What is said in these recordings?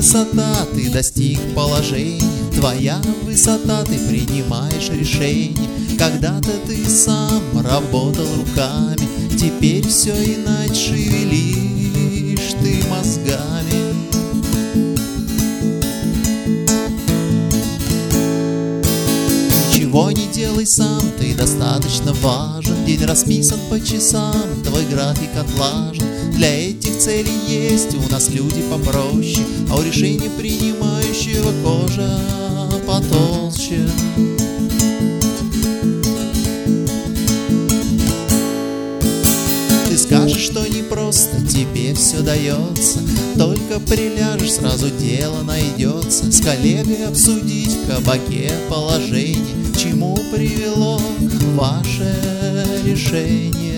высота, ты достиг положения. Твоя высота, ты принимаешь решения. Когда-то ты сам работал руками, теперь все иначе, шевелишь ты мозгами. Ничего не делай сам, ты достаточно важен. День расписан по часам, твой график отлажен. Для этих целей есть у нас люди попроще, а у решения принимающего кожа потолще. Ты скажешь, что непросто тебе все дается, только приляжешь, сразу дело найдется. С коллегой обсудить в кабаке положение, к чему привело ваше решение.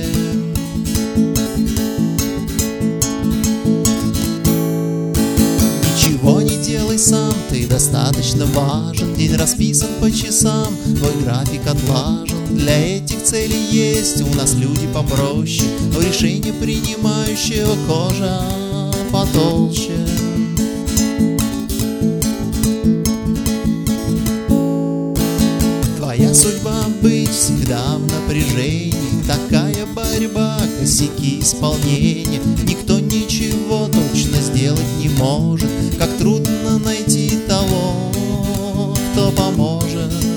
Ничего не делай сам, ты достаточно важен. День расписан по часам, твой график отлажен. Для этих целей есть у нас люди попроще, но решение принимающего кожа потолще. Твоя судьба быть всегда в напряжении, такая борьба, косяки исполнения. Никто ничего точно сделать не может, как трудно найти того, кто поможет.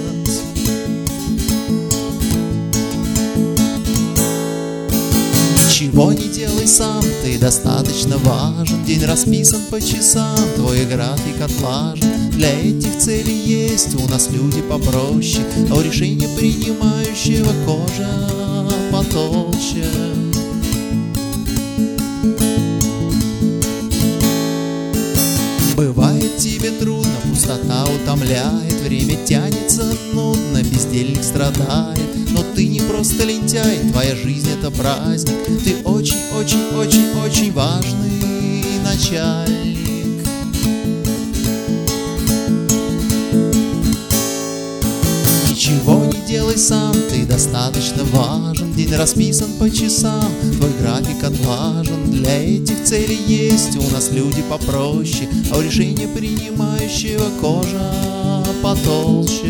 Ничего не делай сам, ты достаточно важен. День расписан по часам, твой график отлажен. Для этих целей есть у нас люди попроще, а у решения принимающего кожа потолще. Бывает тебе трудно, пустота утомляет, время тянется нудно, бездельник страдает. Но ты не просто лентяй, твоя жизнь — это праздник. Ты очень-очень-очень-очень важный начальник. Ничего не делай сам, ты достаточно важен. День расписан по часам, твой график отлажен. Для этих целей есть у нас люди попроще, а у решения принимающего кожа потолще.